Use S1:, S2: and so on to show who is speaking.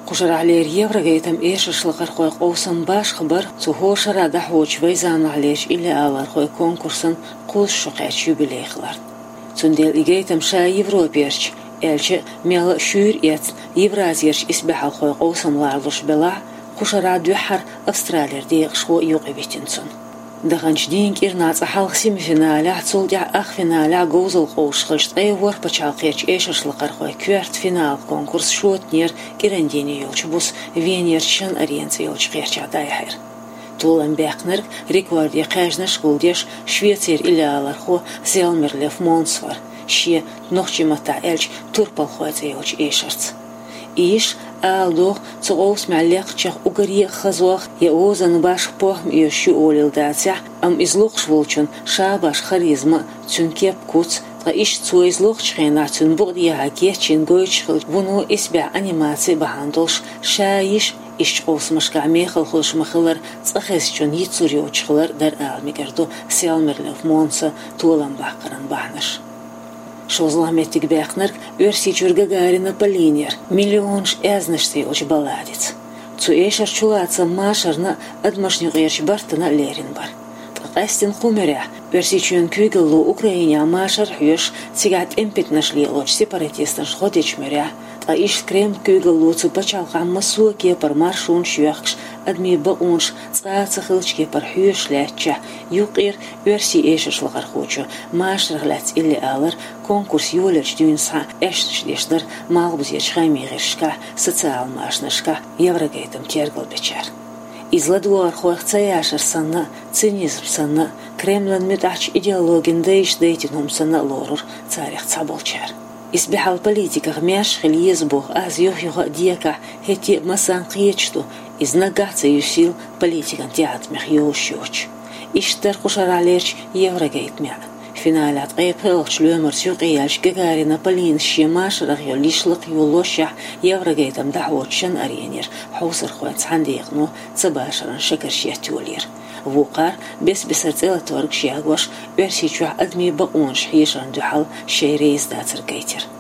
S1: قشر على اليورا جيتم إيش شلقر خوي قوسن باش خبر تهوش راد حوش ويزان عليش إلا أول خوي كونكورسن قوس شقاش يبلي خلر تندل جيتم شاي يوروبيرش إلش ميل شور يت يفرازيرش إسبح خوي قوسن لارلوش بلا قشر عاد يحر أستراليا ديق شو يوقبيتنسون دغنش دينك إرناز أحال سيمي-فينالة تصولدع فينالة جوزل قوش خلشت أيور بتشالقيش إيش شلقر خوي كوارت فينال كونكورس شوت نير كيرنديني يولش بوس فينير شن أرينز يولش قيرش عدايحير طولن باقنرك ريكورد يقاجنش قولديش شويتير إلا ألرخو زيلمر لف مونسفر شي نوخشي متع إلش توربال خوات يولش إيشرت إيش آلدوغ تغوص معلق تشخ أقري خزوخ يأوزن باش بوهم يشو أوليل داتع أم إزلوغش ولچون شاباش خريزما تنكيب كوت إيش تسويزلوغ تشخينا تنبغدي هاكيه تشنغويش خلج ونو إسبع أنيماتي بهاندولش شايش إيش قوس مشكع ميخل خلش مخلر تخيز چون يتسوريو تشخلر در آلمي گردو سيالمر لف مونسا طولن باقرن بحنش شوزلا متك باقنرك ورسي جورغا غارينا بالينير مليونش ازنشتي اوش баладец цу эшер чулаца машарна адмашни герч бартна лерин бар قاستن قمرة برسيچون كيغلو أوكرانيا ماشر حيش تيجات إمبت نشلي لوش سيباراتيستن خديش مرة إيش كريم كيغلو تبتشال قام مسوكي برمارشون شيخش أدمي بقونش صارت خلش بر حيش لاتشة يقير برسي إيش لغر خوچو ماشر غلات إلي آلر كونكورس يولج دين صح إيش ديشدر مالبزيش خامي غيرشكا سوциал ماشنشكا يورغيتم تيرغل بچار إزلادوار خوخ цаяшер санна, цинизм санна, Кремлен метач идеологин дейш дейтинум санна лорур, царях цаболчар. Избихал политиках мяш хельезбух, аз юхюха диака, хети масан қиечту, изнагаться юсил политикан театмех юшюч. Иштер кушаралерч еврогейт мяна. فينالات قيبلش لومر سيقيالش جاغارينا بالين شيماش رغيو ليشلق يولوشح يورغيتم دعوتشن أرينير حوصر خوات حنديقنو تباشرن شكر شياتولير وقار بس بسرتيلا تورك شياغوش برسيچوح أدمي بقونش حيشان دحل شيريز داتر جيتر